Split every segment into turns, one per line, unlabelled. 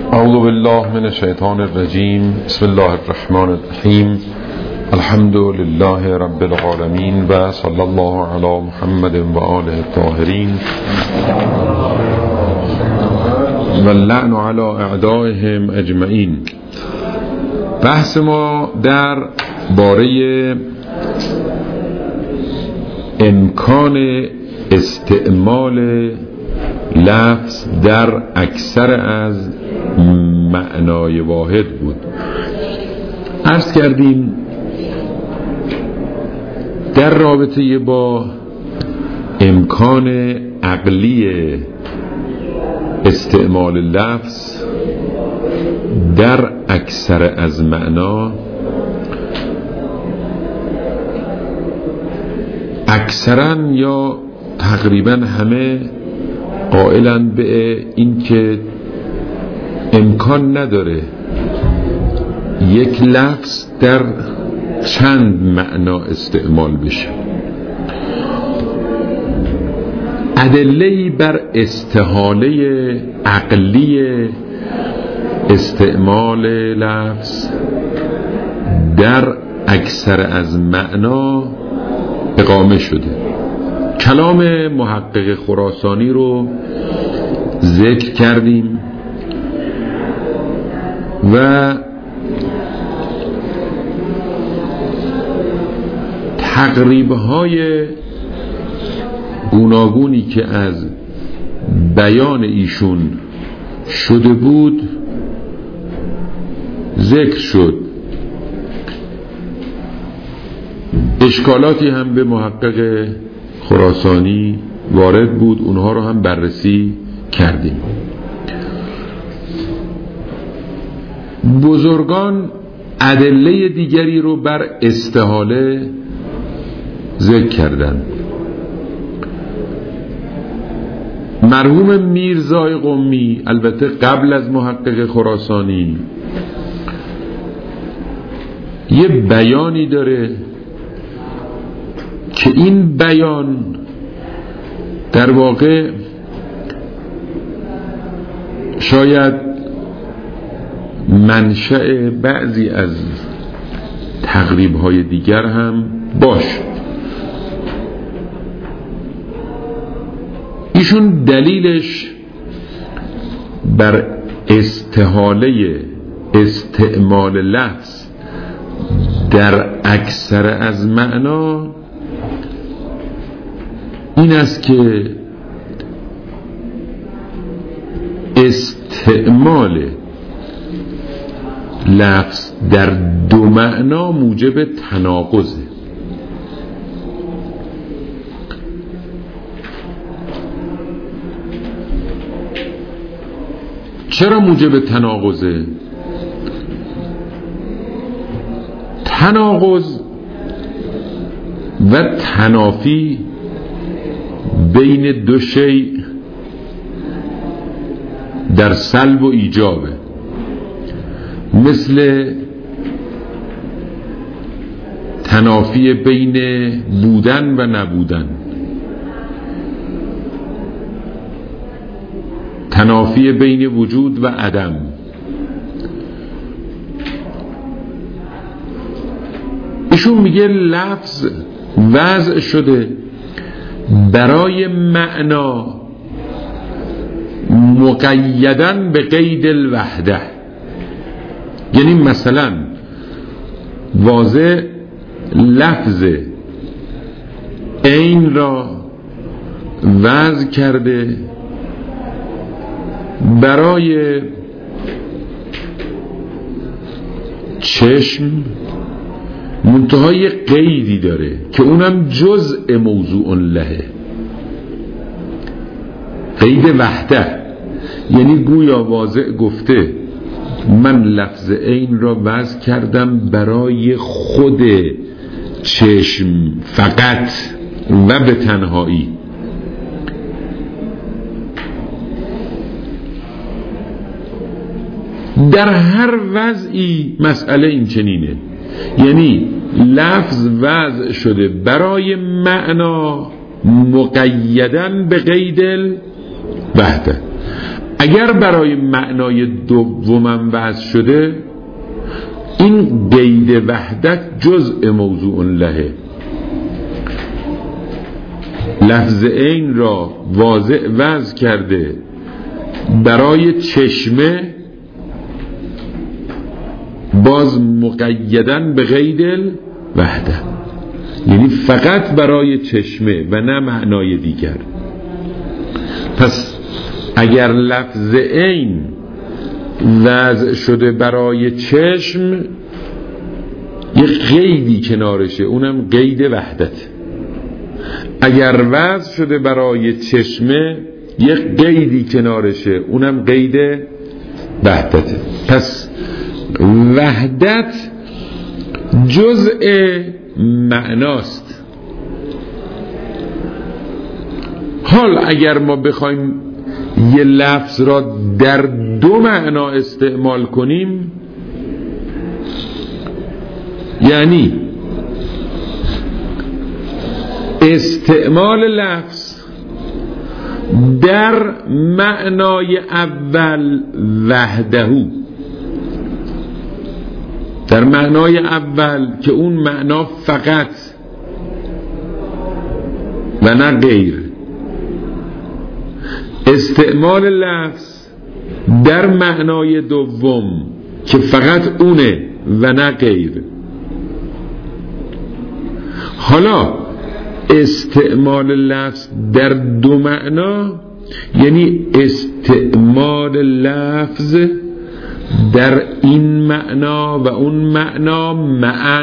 اعوذ بالله من الشیطان الرجیم. بسم الله الرحمن الرحیم. الحمد لله رب العالمین و صلی الله علی محمد و آله الطاهرین و اللعن علی اعدائهم اجمعین. بحث ما در باره امکان استعمال لفظ در اکثر از معنای واحد بود. عرض کردیم در رابطه با امکان عقلی استعمال لفظ در اکثر از معنا، اکثرا یا تقریبا همه قائلن به این که امکان نداره یک لفظ در چند معنا استعمال بشه. ادله‌ای بر استحاله عقلی استعمال لفظ در اکثر از معنا اقامه شده. کلام محقق خراسانی رو ذکر کردیم و تقریب‌های گوناگونی که از بیان ایشون شده بود ذکر شد. اشکالاتی هم به محقق خراسانی وارد بود، اونها رو هم بررسی کردیم. بزرگان ادله دیگری رو بر استحاله ذکر کردند. مرحوم میرزای قمی، البته قبل از محقق خراسانی، یه بیانی داره که این بیان در واقع شاید منشأ بعضی از تقریب‌های دیگر هم باشه. ایشون دلیلش بر استحاله استعمال لفظ در اکثر از معنا این است که استعمال لفظ در دو معنا موجب تناقضه. چرا موجب تناقضه؟ تناقض و تنافی بین دو شیء در سلب و ایجابه، مثل تنافی بین بودن و نبودن، تنافی بین وجود و عدم. ایشون میگه لفظ وضع شده برای معنا مقیدن به قید الوحده، یعنی مثلا واضح لفظ عین را وضع کرده برای چشم، منتهای قیدی داره که اونم جزء موضوع لهه، قید وحده، یعنی گویا واضح گفته من لفظ عین را وضع کردم برای خود چشم فقط و به تنهایی. در هر وضعی مسئله این چنینه، یعنی لفظ وضع شده برای معنا مقیدن به قید الوحده. اگر برای معنای دومم وضع شده، این قید وحدت جزء موضوع لهه. لفظ عین را واضع وضع کرده برای چشمه، باز مقیدن به قید الوحدت، یعنی فقط برای چشمه و نه معنای دیگر. پس اگر لفظ عین وضع شده برای چشم، یک قیدی کنارشه، اونم قید وحدت. اگر وضع شده برای چشمه، یک قیدی کنارشه، اونم قید وحدت. پس وحدت جزء معناست. حال اگر ما بخوایم یه لفظ را در دو معنا استعمال کنیم، یعنی استعمال لفظ در معنای اول وحدهو، در معنای اول که اون معنا فقط و نه غیر، استعمال لفظ در معنای دوم که فقط اونه و نه غیر. حالا استعمال لفظ در دو معنا یعنی استعمال لفظ در این معنا و اون معنا معا.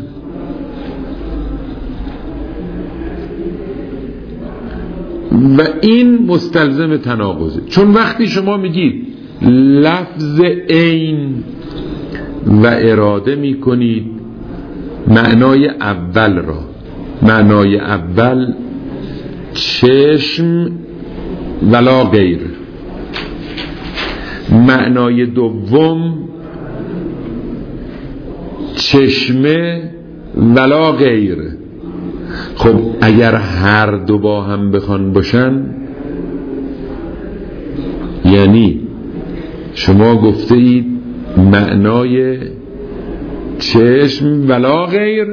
و این مستلزم تناقضه، چون وقتی شما میگید لفظ عین و اراده میکنید معنای اول را، معنای اول چشم ولا غیر، معنای دوم چشمه ولا غیر. خب اگر هر دو با هم بخوان باشن، یعنی شما گفته اید معنای چشم ولا غیر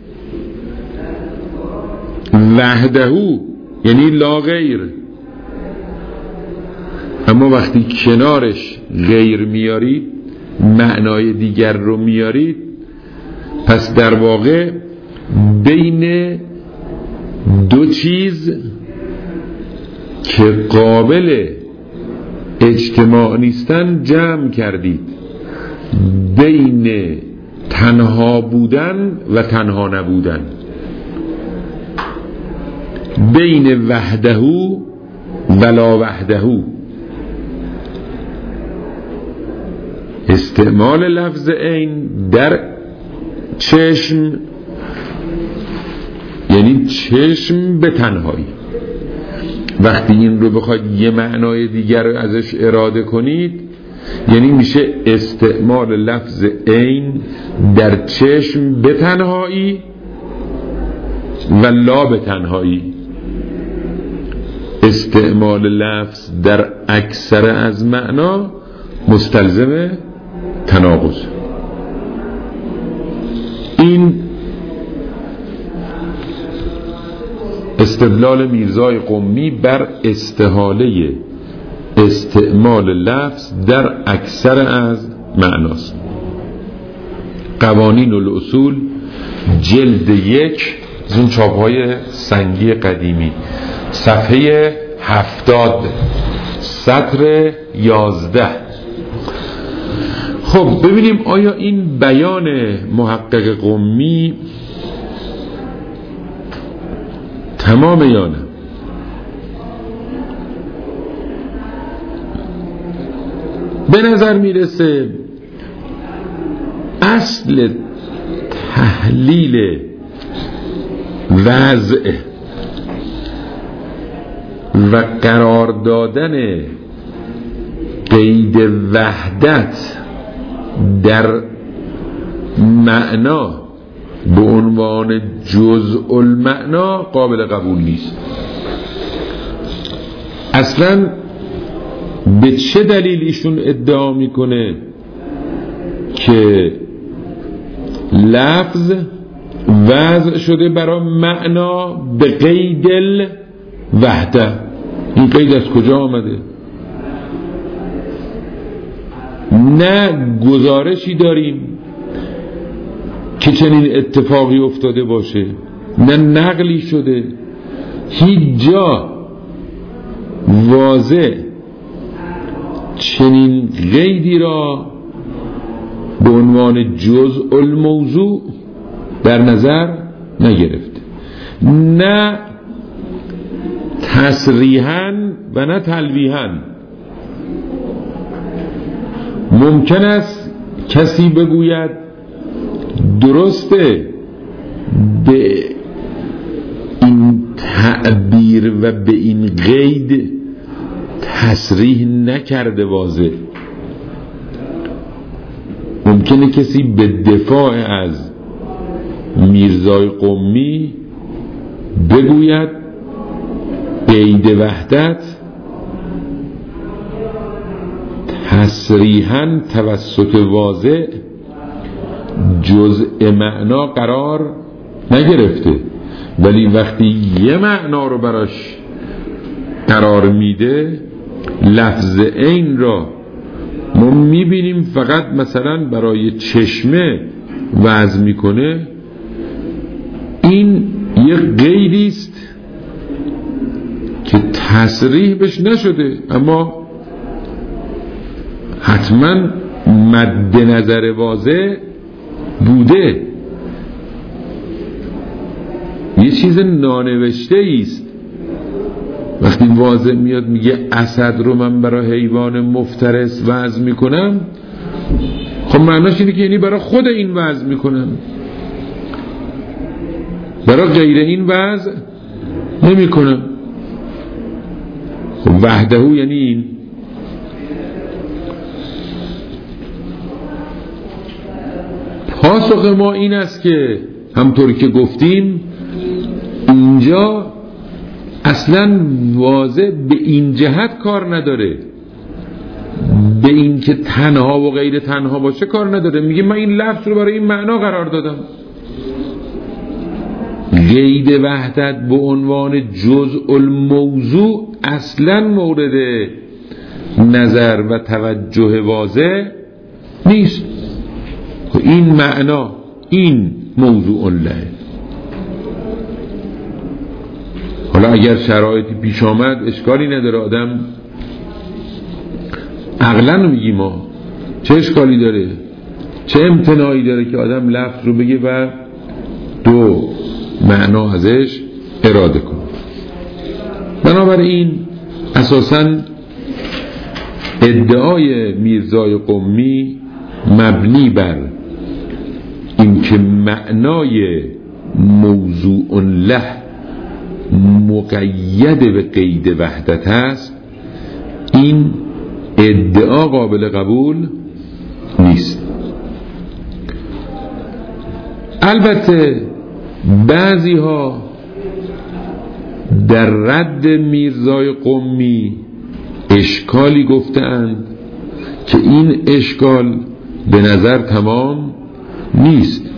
وحدهو یعنی لا غیر، اما وقتی کنارش غیر میارید، معنای دیگر رو میارید، پس در واقع بین دو چیز که قابل اجتماع نیستن جمع کردید، بین تنها بودن و تنها نبودن، بین وحدهو ولا وحدهو. استعمال لفظ عین در چشم یعنی چشم به تنهایی. وقتی این رو بخواید یه معنای دیگر رو ازش اراده کنید، یعنی میشه استعمال لفظ عین در چشم به تنهایی و لا به تنهایی. استعمال لفظ در اکثر از معنا مستلزم تناقض. این استدلال میرزای قمی بر استحاله استعمال لفظ در اکثر از معناست. قوانین الاصول جلد 1 از اون چاپ‌های سنگی قدیمی، صفحه 70 سطر 11. خب ببینیم آیا این بیان محقق قمی تمام یا نه. به نظر میرسه اصل تحلیل وضع و قرار دادن قید وحدت در معنا به عنوان جزء المعنا قابل قبول نیست. اصلا به چه دلیل ایشون ادعا میکنه که لفظ وضع شده برای معنا به قید الوحده؟ این قید از کجا آمده؟ نه گزارشی داریم که چنین اتفاقی افتاده باشه، نه نقلی شده، هیچ جا واضح چنین قیدی را به عنوان جزء الموضوع در نظر نگرفته، نه تصریحاً و نه تلویحاً. ممکن است کسی بگوید درسته به این تعبیر و به این قید تصریح نکرده واضح. ممکنه کسی به دفاع از میرزای قمی بگوید قید وحدت تصریحاً توسط واضح جزء معنا قرار نگرفته، ولی وقتی یه معنا رو براش قرار میده، لفظ عین را ما میبینیم فقط مثلا برای چشمه وضع میکنه، این یه قیدی است که تصریح بش نشده، اما حتما مد نظر واضح بوده. یه چیز نانوشته است. وقتی واضح میاد میگه اسد رو من برای حیوان مفترس وضع میکنم، خب معناش اینه که یعنی برای خود این وضع میکنم، برای غیر این وضع نمیکنم. خب وحده یعنی این. پاسخ ما این است که همطور که گفتیم اینجا اصلا واضح به این جهت کار نداره، به این که تنها و غیر تنها باشه کار نداره. میگه من این لفظ رو برای این معنا قرار دادم. قید وحدت به عنوان جزء الموضوع اصلا مورد نظر و توجه واضح نیست. این معنا، این موضوع له. حالا اگر شرایطی پیش آمد اشکالی نداره، آدم عقلاً میگیم ما چه اشکالی داره، چه امتناعی داره که آدم لفظ رو بگه و دو معنا ازش اراده کنه. بنابراین اساساً ادعای میرزای قمی مبنی بر این که معنای موضوع له مقید به قید وحدت است، این ادعا قابل قبول نیست. البته بعضی ها در رد میرزای قمی اشکالی گفتند که این اشکال به نظر تمام نیست.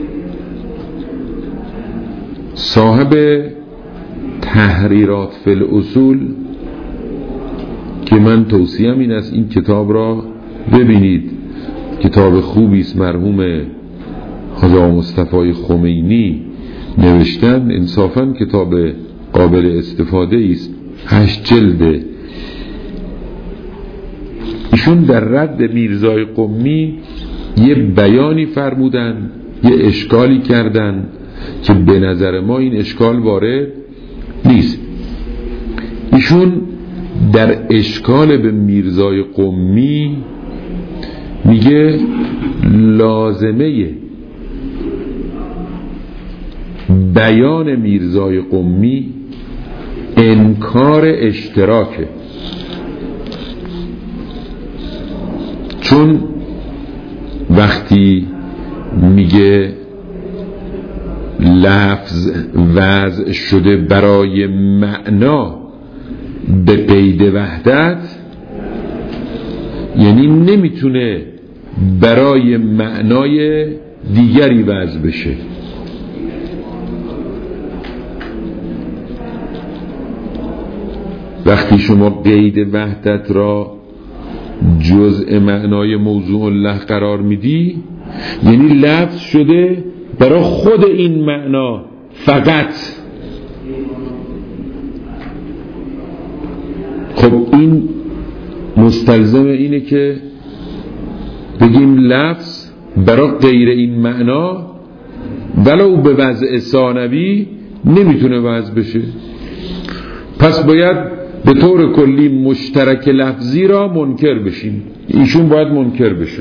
صاحب تحریرات فی الاصول که من توصیم این است این کتاب را ببینید، کتاب خوبی است، مرحوم حاجی مصطفی خمینی نوشتن، انصافاً کتاب قابل استفاده است، 8 جلده. ایشون در رد میرزای قمی یه بیانی فرمودن، یه اشکالی کردن که به نظر ما این اشکال وارد نیست. ایشون در اشکال به میرزای قمی میگه لازمه بیان میرزای قمی انکار اشتراکه، چون وقتی میگه لفظ وضع شده برای معنا به قید وحدت، یعنی نمیتونه برای معنای دیگری وضع بشه. وقتی شما قید وحدت را جزء معنای موضوع الله قرار میدی، یعنی لفظ شده برای خود این معنا فقط. خب این مستلزم اینه که بگیم لفظ برای غیر این معنا ولو به وضع ثانوی نمیتونه وضع بشه. پس باید به طور کلی مشترک لفظی را منکر بشیم. ایشون باید منکر بشه.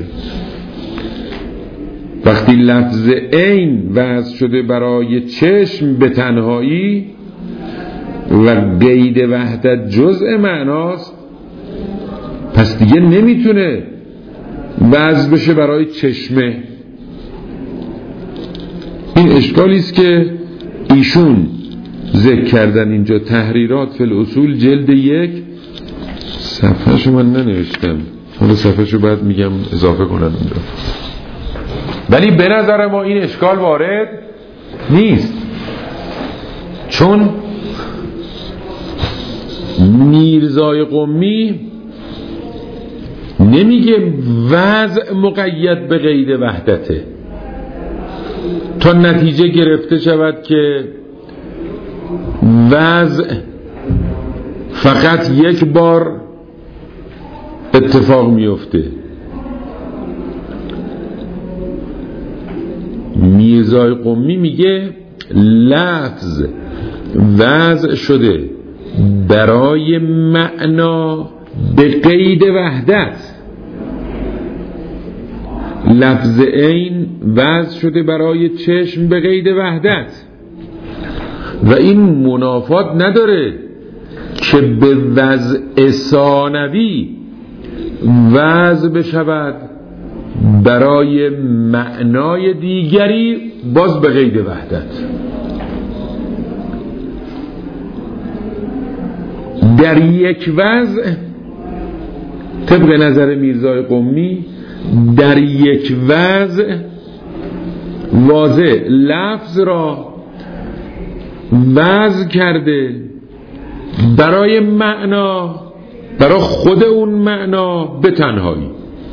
وقتی لفظ عین وضع شده برای چشم به تنهایی و قید وحدت جزء معناست، پس دیگه نمیتونه وضع بشه برای چشمه. این اشکالی است که ایشون ذکر کردن اینجا. تحریرات فی الاصول جلد 1 صفحه‌شو من ننوشتم، حالا صفحه‌شو بعد میگم اضافه کنن اونجا. ولی به نظر ما این اشکال وارد نیست، چون میرزای قمی نمیگه وضع مقید به قید وحدته تا نتیجه گرفته شود که وضع فقط یک بار اتفاق میفته. میرزای قمی میگه لفظ وضع شده برای معنا به قید وحدت، لفظ عین وضع شده برای چشم به قید وحدت، و این منافات نداره که به وضع ثانوی وضع بشود برای معنای دیگری باز به قید وحدت. در یک وضع طبق نظر میرزای قمی در یک وضع واضح لفظ را وضع کرده برای معنا، برای خود اون معنا به تنهایی.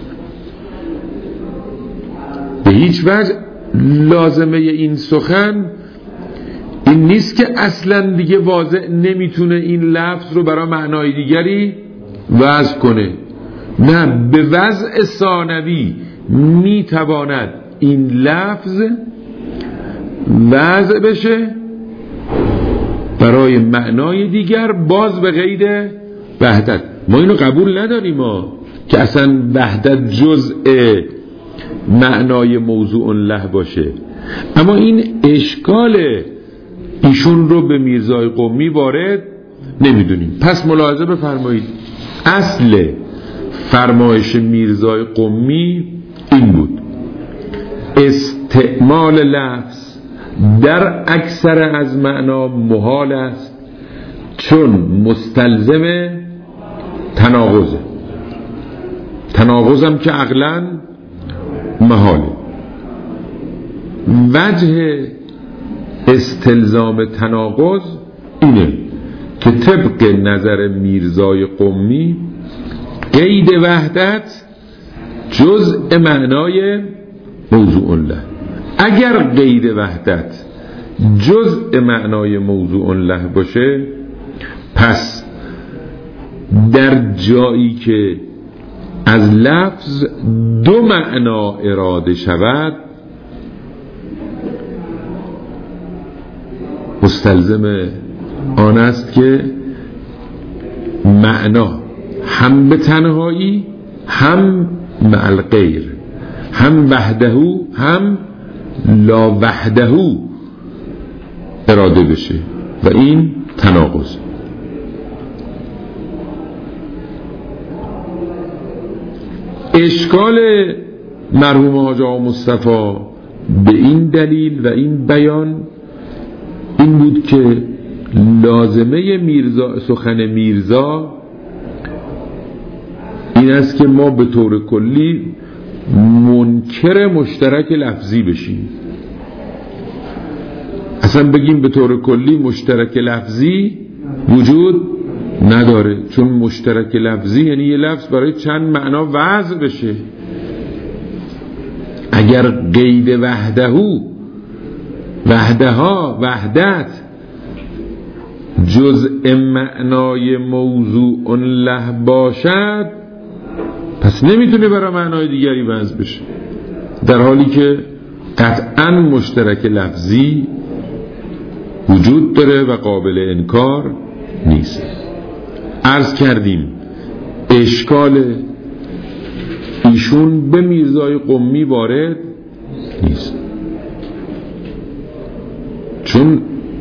به هیچ وجه لازمه این سخن این نیست که اصلا دیگه واضح نمیتونه این لفظ رو برای معنای دیگری وضع کنه. نه، به وضع ثانوی میتواند این لفظ وضع بشه برای معنای دیگر باز به قید وحدت. ما اینو قبول نداریم که اصلا وحدت جزء معنای موضوع له باشه، اما این اشکال ایشون رو به میرزای قمی وارد نمیدونیم. پس ملاحظه بفرمایید اصل فرمایش میرزای قمی این بود: استعمال لفظ در اکثر از معنا محال است، چون مستلزم تناقضه. تناقضم که عقلاً محاله. وجه استلزام تناقض اینه که طبق نظر میرزای قمی قید وحدت جزء معنای موضوع له. اگر قید وحدت جزء معنای موضوع له باشه، پس در جایی که از لفظ دو معنا اراده شود مستلزم آن است که معنا هم به تنهایی، هم مع الغیر، هم وحدهو هم لا وحدهو اراده بشه، و این تناقض. اشکال مرحوم حاج آقا مصطفی به این دلیل و این بیان این بود که لازمه سخن میرزا این است که ما به طور کلی منکر مشترک لفظی بشیم. اصلا بگیم به طور کلی مشترک لفظی وجود نداره، چون مشترک لفظی یعنی یه لفظ برای چند معنا وضع بشه. اگر قید وحدهو، وحدها، وحدت جزء معنای موضوع له باشد، پس نمیتونه برای معنای دیگری وضع بشه، در حالی که قطعا مشترک لفظی وجود داره و قابل انکار نیست. عرض کردیم اشکال ایشون به میرزای قمی وارد نیست، چون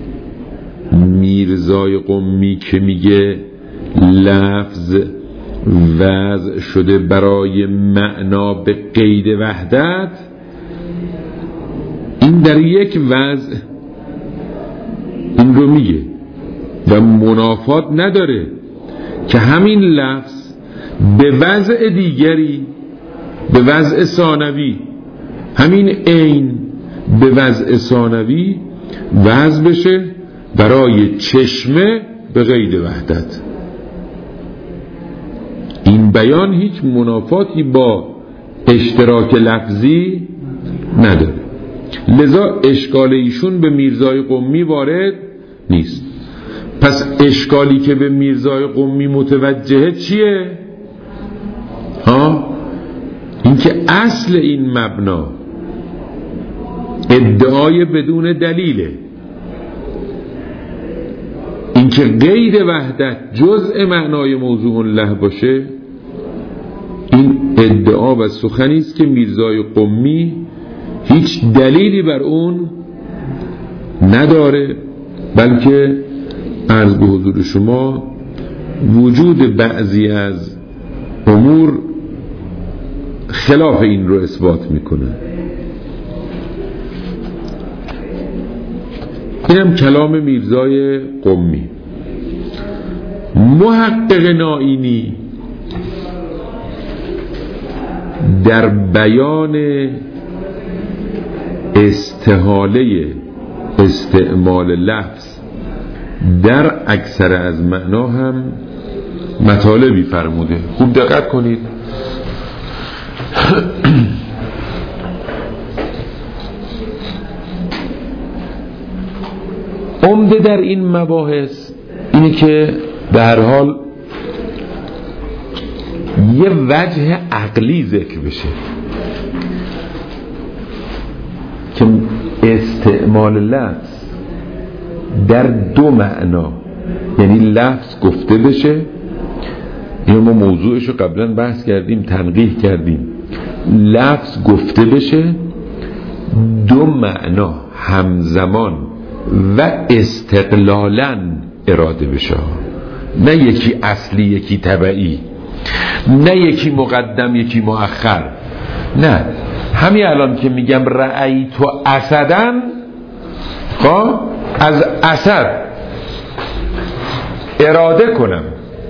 میرزای قمی که میگه لفظ وضع شده برای معنا به قید وحدت، این در یک وضع این رو میگه و منافات نداره که همین لفظ به وضع دیگری، به وضع ثانوی، همین عین به وضع ثانوی وضع بشه برای چشمه به قید وحدت. این بیان هیچ منافاتی با اشتراک لفظی نداره، لذا اشکال ایشون به میرزای قمی وارد نیست. پس اشکالی که به میرزای قمی متوجهه چیه؟ این که اصل این مبنا ادعای بدون دلیله، این که قید وحدت جزء معنای موضوع له باشه، این ادعا و سخنی است که میرزای قمی هیچ دلیلی بر اون نداره، بلکه عرض به حضور شما وجود بعضی از امور خلاف این رو اثبات میکنه. اینم کلام میرزای قمی. محقق نائینی در بیان استحاله استعمال لفظ در اکثر از معنا هم مطالبی فرموده. خوب دقت کنید. عمده در این مباحث اینه که در حال یه وجه عقلی ذکر بشه که استعمال لفظ در دو معنا، یعنی لفظ گفته بشه، اینو ما موضوعش رو قبلا بحث کردیم، تنقیح کردیم، لفظ گفته بشه دو معنا همزمان و استقلالاً اراده بشه، نه یکی اصلی یکی تبعی، نه یکی مقدم یکی مؤخر، نه همین الان که میگم رأیت اسدن، از اسد اراده کنم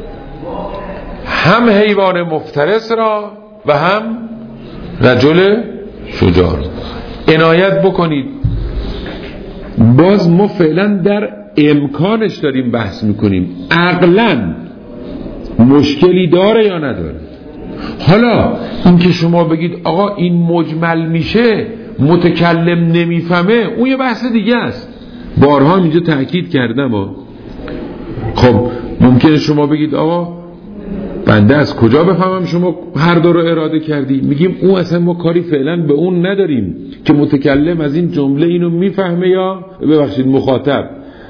هم حیوان مفترس را و هم رجل شجاع. عنایت بکنید باز ما فعلا در امکانش داریم بحث میکنیم، عقلاً مشکلی داره یا نداره. حالا این که شما بگید آقا این مجمل میشه متکلم نمیفهمه، اون یه بحث دیگه است، بارها اینجا تأکید کردم. خب ممکنه شما بگید آقا بنده از کجا بفهمم شما هر دو رو اراده کردی؟ میگیم اون اصلا ما کاری فعلا به اون نداریم که متکلم از این جمله اینو میفهمه یا ببخشید مخاطب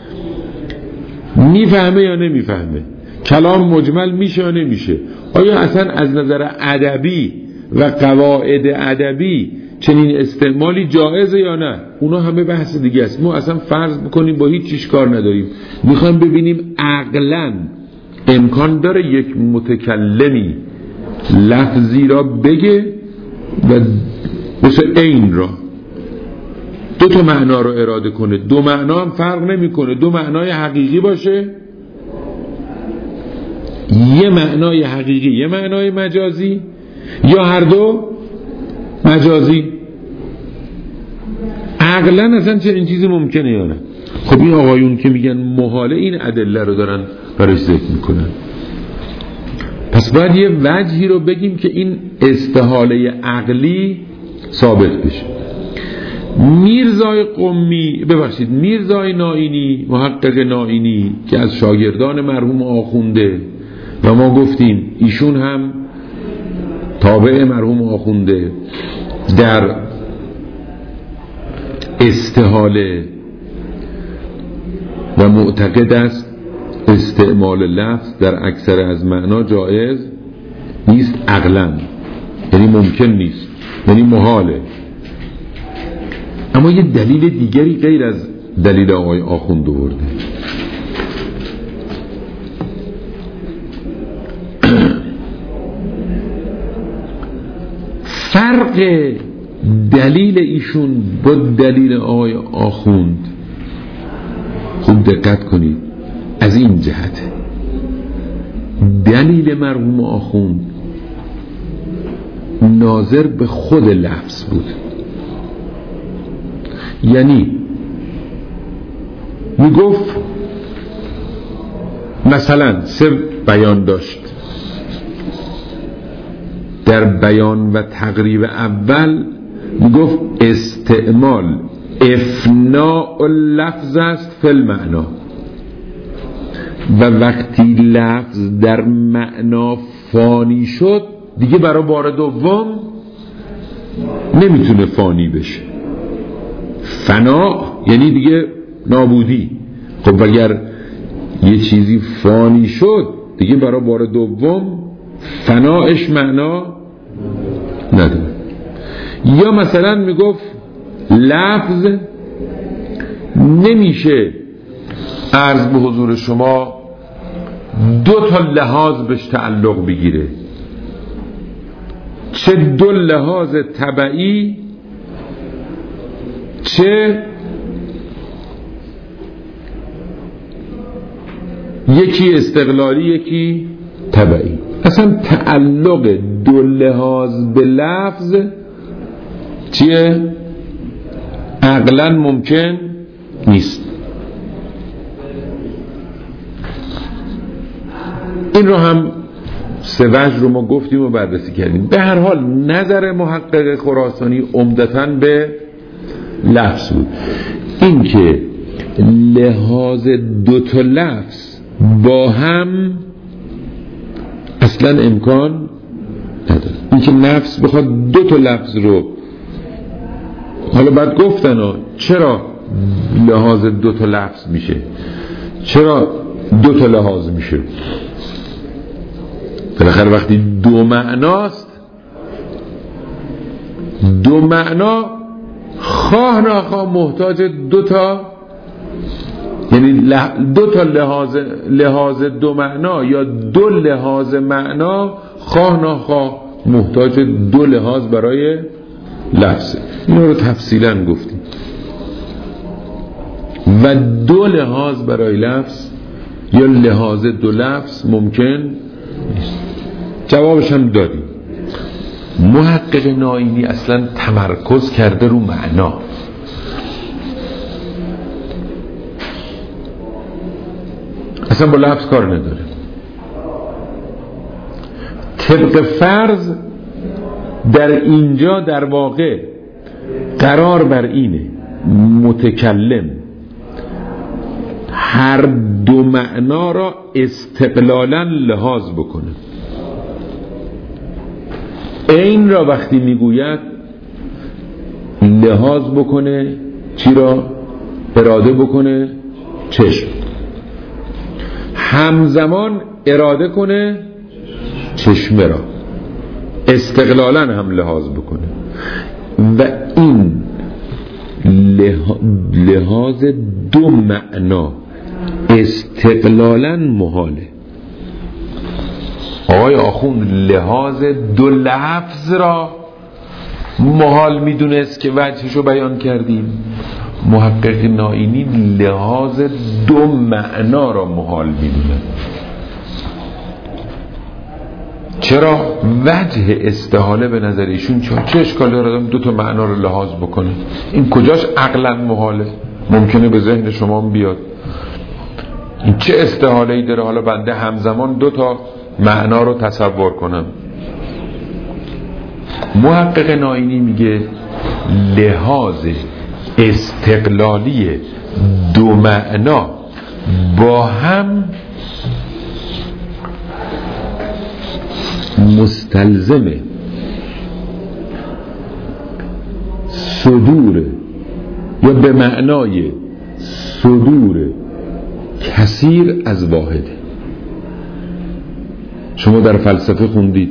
میفهمه یا نمیفهمه، کلام مجمل میشه یا نمیشه، آیا اصلا از نظر ادبی و قواعد ادبی چنین استعمالی جایزه یا نه. اونا همه بحث دیگه است. ما اصلا فرض بکنیم با هیچ چیز کار نداریم، میخوایم ببینیم عقلاً امکان داره یک متکلمی لفظی را بگه و مثل این را دو تا معنا رو اراده کنه، دو معنا هم فرق نمی کنه، دو معنای حقیقی باشه، یه معنای حقیقی یه معنای مجازی، یا هر دو مجازی. عقلا اصلا چه این چیزی ممکنه یا نه؟ خب این آقایون که میگن محاله این ادله رو دارن برای ذکر میکنن. پس باید یه وجهی رو بگیم که این استحاله عقلی ثابت بشه. میرزای نائینی، محقق نائینی که از شاگردان مرحوم آخونده و ما گفتیم ایشون هم تابع مرحوم آخونده، در استحاله و معتقد است استعمال لفظ در اکثر از معنا جایز نیست عقلاً، یعنی ممکن نیست، یعنی محاله. اما یه دلیل دیگری غیر از دلیل آقای آخوند آورده. فرق دلیل ایشون با دلیل آقای آخوند خوب دقت کنید، از این جهت دلیل مرحوم آخوند ناظر به خود لفظ بود. یعنی میگفت مثلا 3 بیان داشت. در بیان و تقریب اول میگفت استعمال افناء لفظ است فی المعنا، و وقتی لفظ در معنا فانی شد دیگه برای بار دوم نمیتونه فانی بشه. فنا یعنی دیگه نابودی. خب اگر یه چیزی فانی شد دیگه برای بار دوم فناش معنا نداره. یا مثلا میگفت لفظ نمیشه عرض به حضور شما 2 لحاظ بهش تعلق بگیره، چه 2 لحاظ طبعی چه یکی استقلالی یکی طبعی. اصلا تعلق 2 لحاظ به لفظ چیه؟ عقلا ممکن نیست. این رو هم 3 وجه رو ما گفتیم و بررسی کردیم. به هر حال نظر محقق خراسانی عمدتاً به لفظ بود. این که لحاظ 2 لفظ با هم اصلا امکان نداره. این که نفس بخواد 2 لفظ رو، حالا بعد گفتن چرا لحاظ 2 لفظ میشه، چرا 2 لحاظ میشه. بالاخره وقتی 2 معناست، 2 معنا خواه ناخواه محتاج 2 یعنی 2 لحاظ 2 معنا یا 2 لحاظ معنا خواه ناخواه محتاج 2 لحاظ برای لفظه. این رو تفصیلا گفتیم. و 2 لحاظ برای لفظ یا لحاظ 2 لفظ ممکن نیست. جوابش هم دادیم. محقق نائینی اصلا تمرکز کرده رو معنا. اصلا با لفظ کار نداره. طبق فرض در اینجا در واقع قرار بر اینه متکلم هر 2 معنا را استقلالا لحاظ بکنه. این را وقتی میگوید لحاظ بکنه، چی را؟ اراده بکنه چشم. همزمان اراده کنه چشمه را، استقلالا هم لحاظ بکنه. و این لحاظ 2 معنا استقلالا محاله. آقای آخوند لحاظ 2 لفظ را محال میدونست که وجهشو بیان کردیم. محقق نائینی لحاظ 2 معنا را محال میدونه. چرا؟ وجه استحاله به نظر ایشون چه اشکالی داره دو تا معنا رو لحاظ بکنه؟ این کجاش عقلا محاله؟ ممکنه به ذهن شما بیاد این چه استحاله‌ای داره حالا بنده همزمان دو تا معنا رو تصور کنم؟ محقق نائینی میگه لحاظ استقلالی دو معنا با هم مستلزم صدور یا به معنای صدور کثیر از واحد. شما در فلسفه خوندید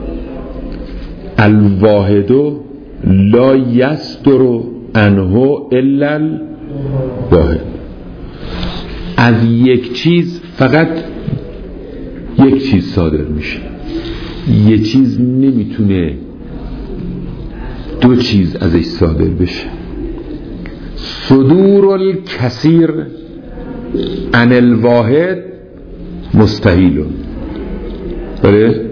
الواحد لا یصدر عنه الا الواحد. از یک چیز فقط یک چیز صادر میشه، یه چیز نمیتونه دو چیز ازش صادر بشه. صدور الکثیر عن الواحد مستحیل. بله؟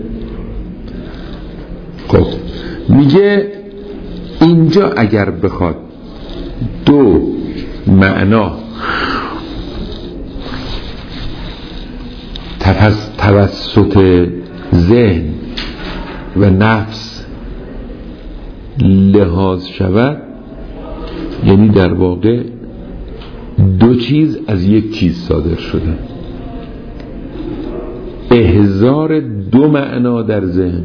خب میگه اینجا اگر بخواد دو معنا توسط ذهن و نفس لحاظ شود، یعنی در واقع دو چیز از یک چیز صادر شده. احضار دو معنا در ذهن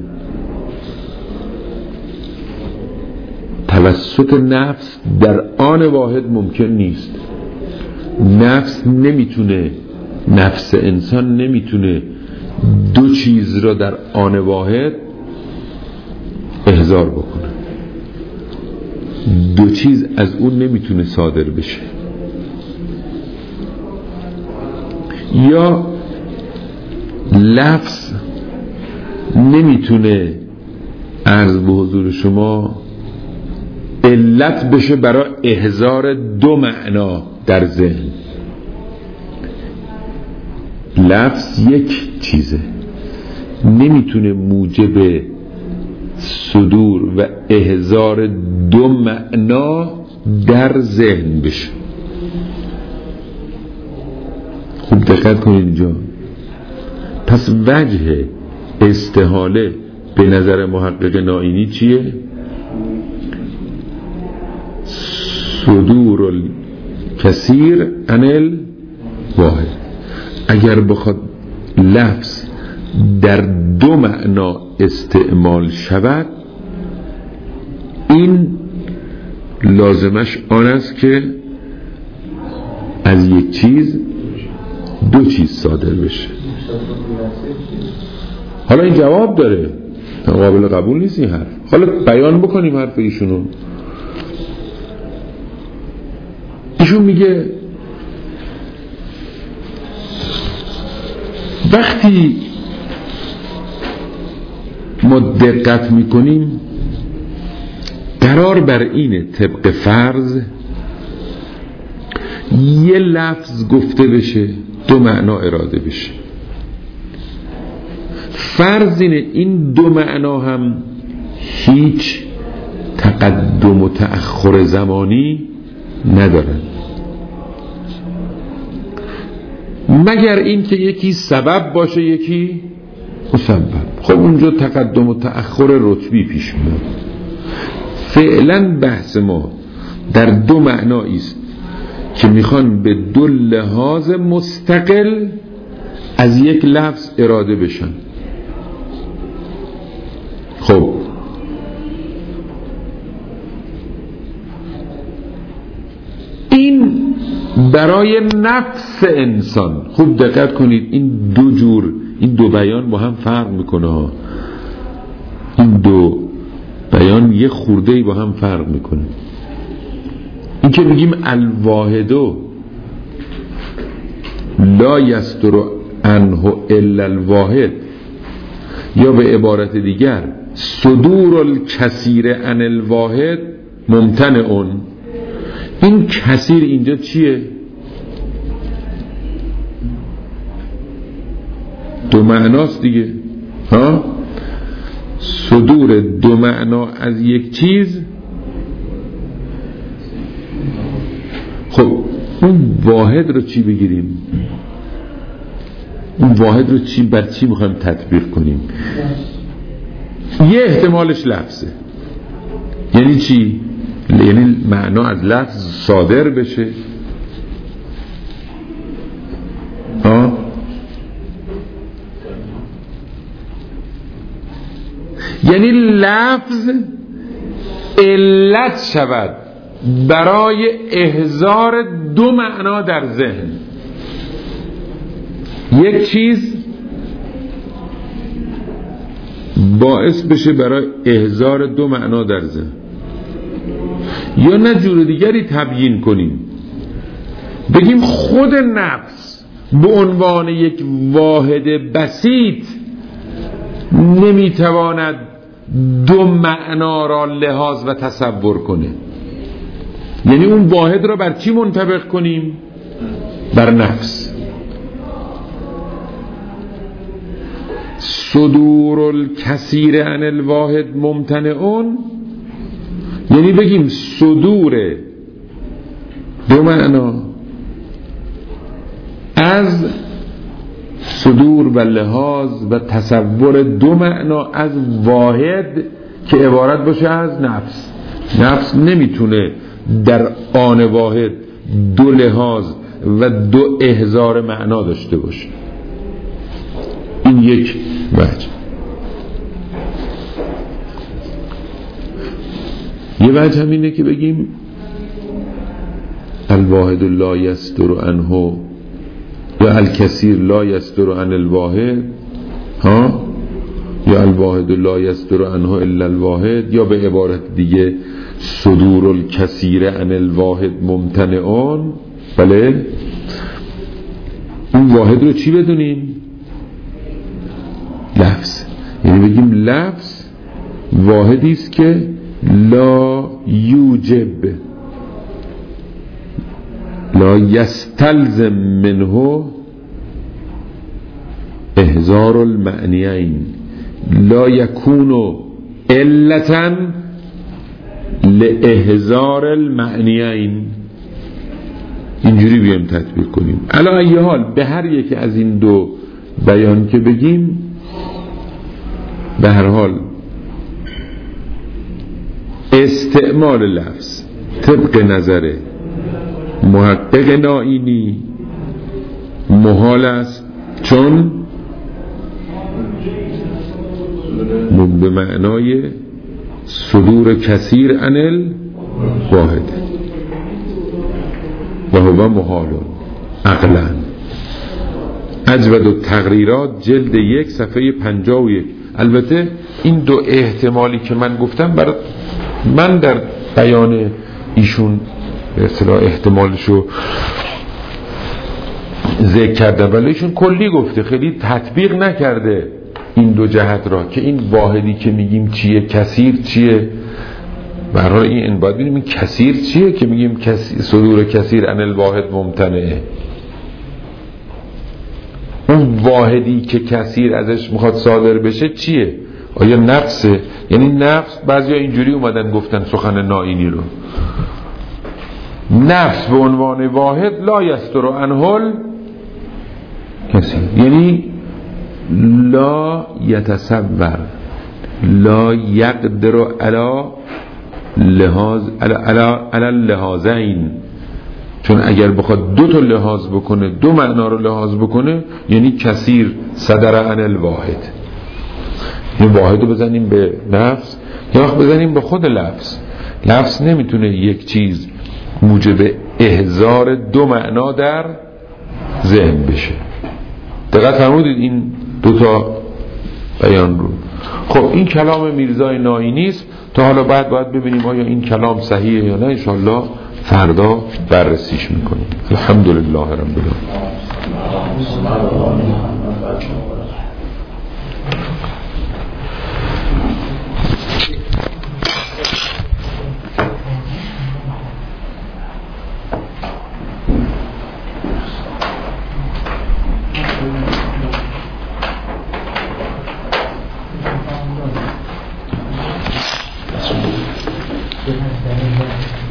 توسط نفس در آن واحد ممکن نیست. نفس انسان نمیتونه دو چیز را در آن واحد احضار بکنه، دو چیز از اون نمیتونه صادر بشه. یا لفظ نمیتونه عرض به حضور شما علت بشه برای احضار دو معنا در ذهن. لفظ یک چیزه، نمیتونه موجب صدور و احضار دو معنا در ذهن بشه. خوب دقت کنید اینجا. پس وجه استحاله به نظر محقق نائینی چیه؟ صدور الکثیر عن الواحد. اگر بخواد لفظ در دو معنا استعمال شود، این لازمش آن است که از یک چیز دو چیز صادر بشه. حالا این جواب داره، قابل قبول نیست این حرف. حالا بیان بکنیم حرف ایشونو. ایشون میگه وقتی ما دقت میکنیم قرار بر اینه طبق فرض یه لفظ گفته بشه دو معنا اراده بشه. فرض اینه این دو معنا هم هیچ تقدم و تأخر زمانی ندارن، مگر این که یکی سبب باشه یکی مسبب. خب اونجا تقدم و تأخر رتبی پیش میاد. فعلا بحث ما در دو معنایی است که میخوان به دو لحاظ مستقل از یک لفظ اراده بشن. خب این برای نفس انسان، خوب دقت کنید، این دو بیان با هم فرق میکنه ها. این دو بیان یه خورده‌ای با هم فرق میکنه. این که میگیم الواحدو لا یصدر عنه الا الواحد، یا به عبارت دیگر صدور الکثیر عن الواحد ممتنع. این کثیر اینجا چیه؟ دو معناست دیگه ها. صدور دو معنا از یک چیز، خب اون واحد رو چی بگیریم؟ اون واحد رو بر چی میخوایم تطبیق کنیم؟ یه احتمالش لفظه. یعنی چی؟ یعنی معنا از لفظ صادر بشه. یعنی لفظ علت شود برای احضار دو معنا در ذهن. یک چیز باعث بشه برای احضار دو معنا در ذهن، یا نه جور دیگری تبیین کنیم، بگیم خود نفس به عنوان یک واحد بسیط نمیتواند دو معنا را لحاظ و تصور کنه. یعنی اون واحد را بر چی منطبق کنیم؟ بر نفس. صدور الکثیر عن الواحد ممتنعون، یعنی بگیم صدور دو معنا از صدور و لحاظ و تصور دو معنا از واحد که عبارت باشه از نفس. نفس نمیتونه در آن واحد دو لحاظ و دو احضار معنا داشته باشه. این یک وجه. یه وجه هم اینه که بگیم الواحد لا یصدر عنه یا الکثیر لا یصدر عن الواحد، یا الواحد لا یصدر عنه الا الواحد، یا به عبارت دیگه صدور الکثیر عن الواحد ممتنعون. بله، اون واحد رو چی بدونیم؟ لفظ. یعنی بگیم لفظ واحدی است که لا یوجب، لا یستلزم منه احضار المعنیین، لا یکون علتا لاحضار المعنیین. اینجوری بیایم تطبیق کنیم. علی ای حال به هر یک از این دو بیان که بگیم، به هر حال استعمال لفظ طبق نظر محقق نائینی محال است، چون به معنای صدور کثیر عن الواحد و هو محال عقلا. اجود التقریرات جلد 1 صفحه 51. البته این دو احتمالی که من گفتم من در بیان ایشون به اصطلاح احتمالشو ذکر کرده، ولی ایشون کلی گفته، خیلی تطبیق نکرده این دو جهت را که این واحدی که میگیم چیه، کثیر چیه. برای این باید ببینیم این کثیر چیه که میگیم صدور کثیر عن الواحد ممتنعه. اون واحدی که کثیر ازش میخواد صادر بشه چیه؟ آیا نفسه؟ یعنی نفس، بعضیا اینجوری اومدن گفتن سخن نائینی رو، نفس به عنوان واحد لا یستر عنه کثیر، یعنی لا یتصور، لا یقدر علی لحاظ علی اللحاظین. چون اگر بخواد دو تا لحاظ بکنه، دو معنا رو لحاظ بکنه، یعنی کثیر صدر عن الواحد. این واحد رو بزنیم به نفس یا وقت بزنیم به خود لفظ. لفظ نمیتونه یک چیز موجب احضار دو معنا در ذهن بشه. دقت فرمودید این دو تا بیان رو. خب این کلام میرزای نائینی است. تا حالا باید ببینیم آیا این کلام صحیحه یا نه. انشاءالله فردا بررسیش میکنیم. الحمدلله رب العالمین.
به